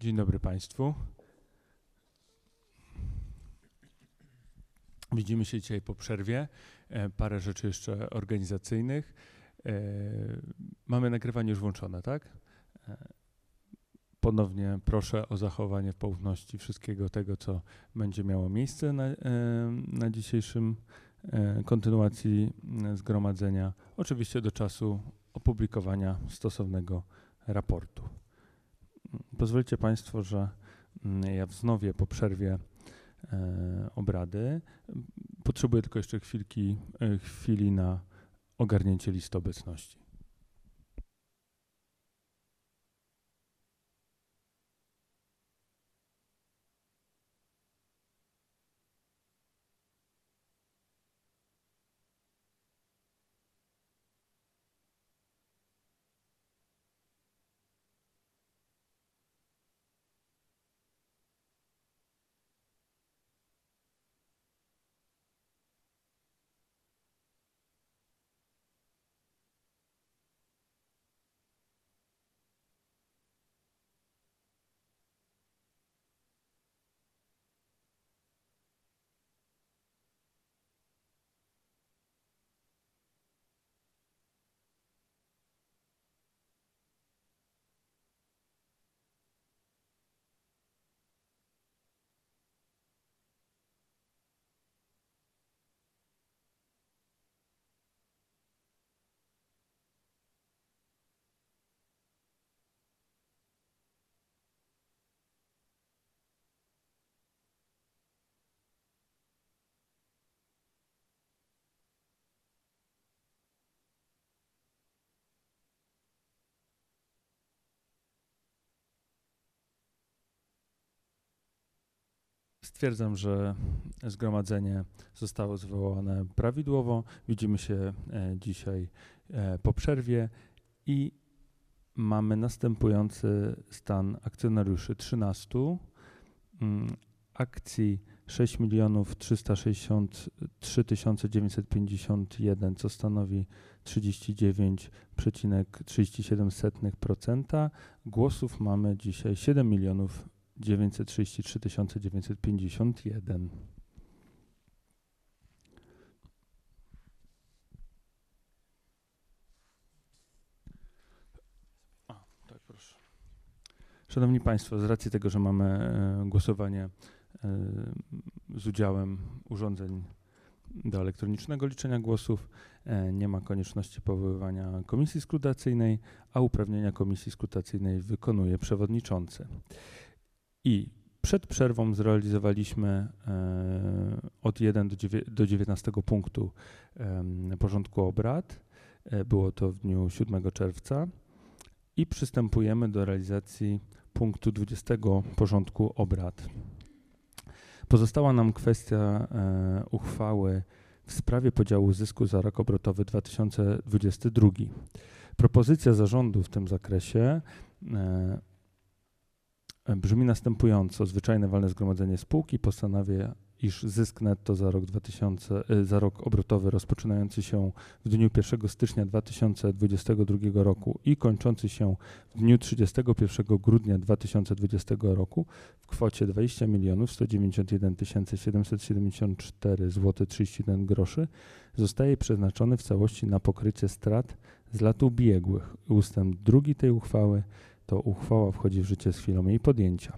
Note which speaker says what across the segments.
Speaker 1: Dzień dobry Państwu. Widzimy się dzisiaj po przerwie. Parę rzeczy jeszcze organizacyjnych. Mamy nagrywanie już włączone, tak? Ponownie proszę o zachowanie w poufności wszystkiego tego, co będzie miało miejsce na dzisiejszym kontynuacji zgromadzenia. Oczywiście do czasu opublikowania stosownego raportu. Pozwólcie Państwo, że ja wznowię po przerwie obrady. Potrzebuję tylko jeszcze chwili na ogarnięcie listy obecności. Stwierdzam, że zgromadzenie zostało zwołane prawidłowo. Widzimy się dzisiaj po przerwie i mamy następujący stan akcjonariuszy: 13, akcji 6 363 951, co stanowi 39,37%. Głosów mamy dzisiaj 7 933 951. Tak, proszę. Szanowni Państwo, z racji tego, że mamy głosowanie z udziałem urządzeń do elektronicznego liczenia głosów, nie ma konieczności powoływania komisji skrutacyjnej, a uprawnienia komisji skrutacyjnej wykonuje przewodniczący. I przed przerwą zrealizowaliśmy od 1 do 19 punktu porządku obrad. Było to w dniu 7 czerwca. I przystępujemy do realizacji punktu 20 porządku obrad. Pozostała nam kwestia uchwały w sprawie podziału zysku za rok obrotowy 2022. Propozycja zarządu w tym zakresie brzmi następująco. Zwyczajne walne zgromadzenie spółki postanawia, iż zysk netto za rok obrotowy rozpoczynający się w dniu 1 stycznia 2022 roku i kończący się w dniu 31 grudnia 2020 roku w kwocie 20 191 774 zł 31 groszy zostaje przeznaczony w całości na pokrycie strat z lat ubiegłych. Ustęp 2 tej uchwały to uchwała wchodzi w życie z chwilą jej podjęcia.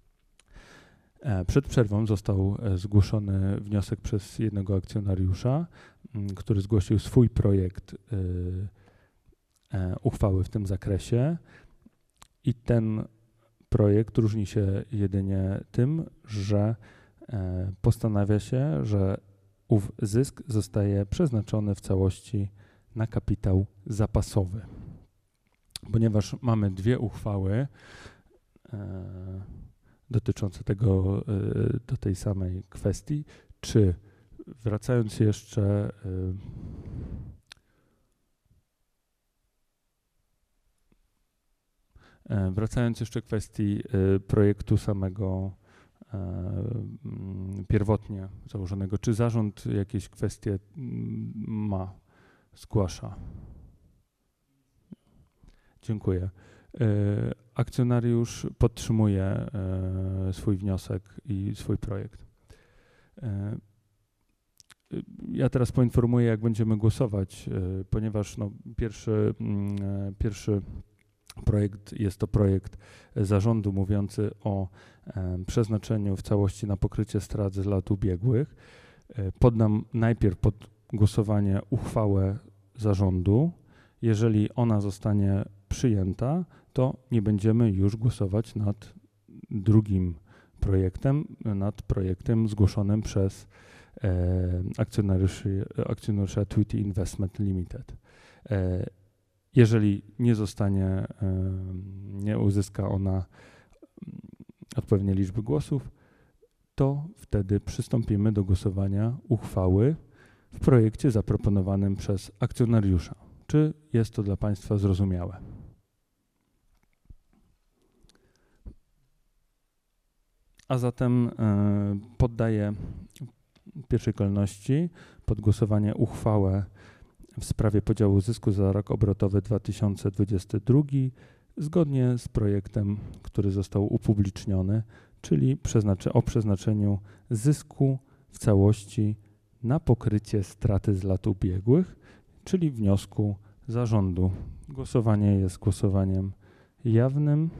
Speaker 1: Przed przerwą został zgłoszony wniosek przez jednego akcjonariusza, który zgłosił swój projekt uchwały w tym zakresie i ten projekt różni się jedynie tym, że postanawia się, że ów zysk zostaje przeznaczony w całości na kapitał zapasowy. Ponieważ mamy dwie uchwały dotyczące do tej samej kwestii, czy wracając jeszcze kwestii projektu samego pierwotnie założonego, czy zarząd jakieś kwestie zgłasza? Dziękuję. akcjonariusz podtrzymuje swój wniosek i swój projekt. Ja teraz poinformuję, jak będziemy głosować, ponieważ pierwszy projekt jest to projekt zarządu mówiący o przeznaczeniu w całości na pokrycie strat z lat ubiegłych. Poddam najpierw pod głosowanie uchwałę zarządu. Jeżeli ona zostanie przyjęta, to nie będziemy już głosować nad drugim projektem, nad projektem zgłoszonym przez akcjonariusza Tweety Investment Limited. Jeżeli nie uzyska ona odpowiedniej liczby głosów, to wtedy przystąpimy do głosowania uchwały w projekcie zaproponowanym przez akcjonariusza. Czy jest to dla Państwa zrozumiałe? A zatem poddaję w pierwszej kolejności pod głosowanie uchwałę w sprawie podziału zysku za rok obrotowy 2022 zgodnie z projektem, który został upubliczniony, czyli o przeznaczeniu zysku w całości na pokrycie straty z lat ubiegłych, czyli wniosku zarządu. Głosowanie jest głosowaniem jawnym.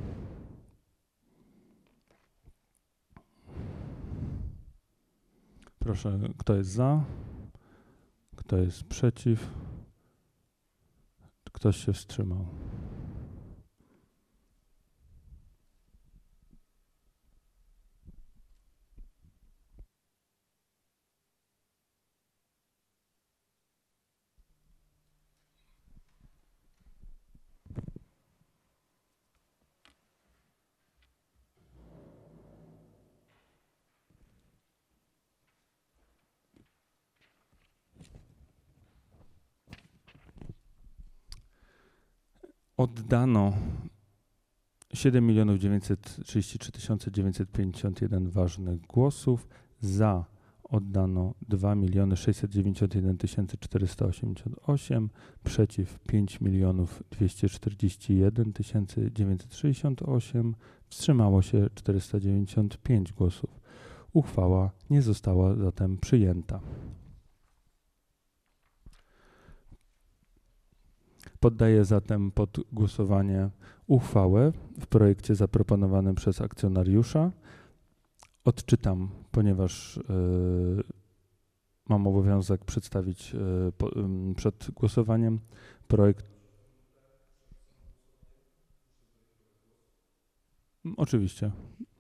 Speaker 1: Proszę, kto jest za? Kto jest przeciw? Ktoś się wstrzymał? Oddano 7 933 951 ważnych głosów, za oddano 2 691 488, przeciw 5 241 968, wstrzymało się 495 głosów. Uchwała nie została zatem przyjęta. Poddaję zatem pod głosowanie uchwałę w projekcie zaproponowanym przez akcjonariusza. Odczytam, ponieważ mam obowiązek przedstawić przed głosowaniem projekt. Oczywiście.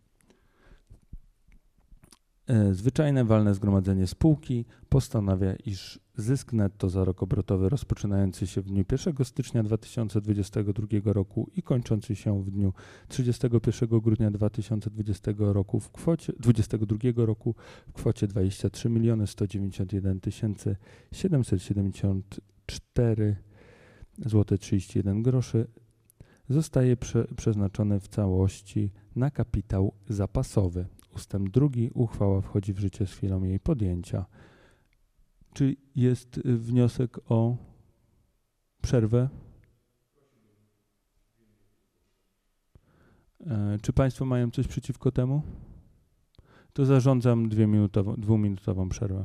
Speaker 1: Zwyczajne walne zgromadzenie spółki postanawia, iż zysk netto za rok obrotowy rozpoczynający się w dniu 1 stycznia 2022 roku i kończący się w dniu 31 grudnia 2022 roku w kwocie 23 191 774 zł 31 groszy zostaje przeznaczone w całości na kapitał zapasowy. Ustęp 2. Uchwała wchodzi w życie z chwilą jej podjęcia. Czy jest wniosek o przerwę? Czy Państwo mają coś przeciwko temu? To zarządzam dwuminutową przerwę.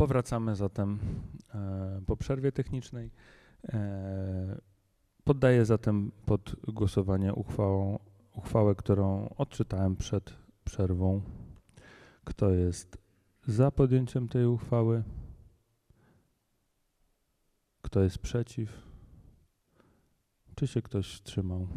Speaker 1: Powracamy zatem po przerwie technicznej. Poddaję zatem pod głosowanie uchwałę, którą odczytałem przed przerwą. Kto jest za podjęciem tej uchwały? Kto jest przeciw? Czy się ktoś wstrzymał?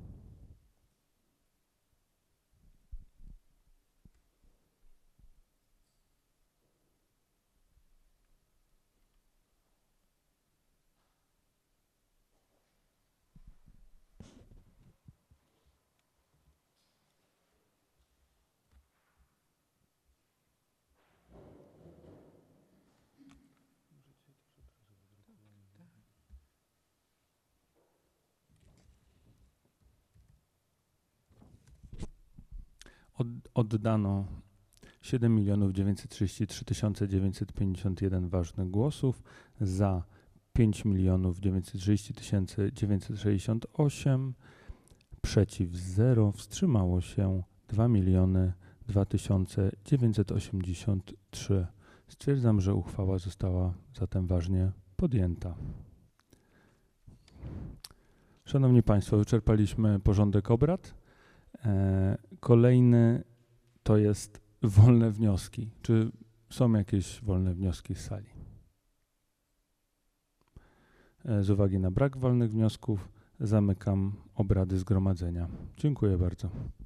Speaker 1: Oddano 7 933 951 ważnych głosów, za 5 930 968, przeciw 0, wstrzymało się 2 2983. Stwierdzam, że uchwała została zatem ważnie podjęta. Szanowni Państwo, wyczerpaliśmy porządek obrad. Kolejny to jest wolne wnioski. Czy są jakieś wolne wnioski z sali? Z uwagi na brak wolnych wniosków zamykam obrady zgromadzenia. Dziękuję bardzo.